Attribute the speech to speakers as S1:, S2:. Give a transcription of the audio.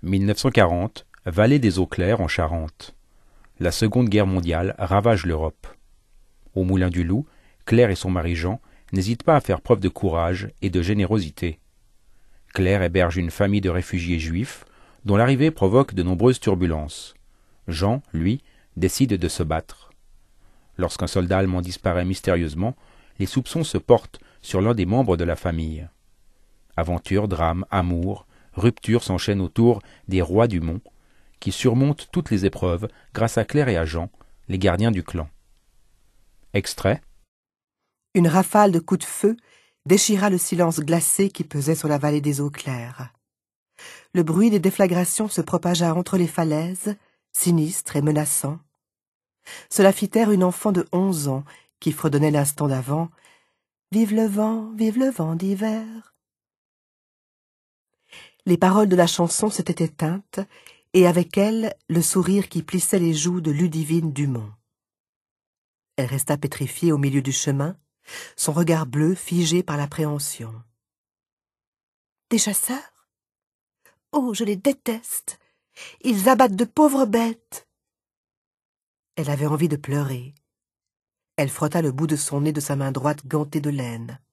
S1: 1940, vallée des Eaux Claires en Charente. La Seconde Guerre mondiale ravage l'Europe. Au Moulin du Loup, Claire et son mari Jean n'hésitent pas à faire preuve de courage et de générosité. Claire héberge une famille de réfugiés juifs dont l'arrivée provoque de nombreuses turbulences. Jean, lui, décide de se battre. Lorsqu'un soldat allemand disparaît mystérieusement, les soupçons se portent sur l'un des membres de la famille. Aventure, drame, amour, rupture s'enchaînent autour des rois du Mont, qui surmontent toutes les épreuves grâce à Claire et à Jean, les gardiens du clan. Extrait.
S2: Une rafale de coups de feu déchira le silence glacé qui pesait sur la vallée des Eaux Claires. Le bruit des déflagrations se propagea entre les falaises, sinistre et menaçant. Cela fit taire une enfant de 11 ans qui fredonnait l'instant d'avant « Vive le vent d'hiver ». Les paroles de la chanson s'étaient éteintes, et avec elles le sourire qui plissait les joues de Ludivine Dumont. Elle resta pétrifiée au milieu du chemin, son regard bleu figé par l'appréhension. « Des chasseurs ? Oh, je les déteste. Ils abattent de pauvres bêtes. » Elle avait envie de pleurer. Elle frotta le bout de son nez de sa main droite gantée de laine.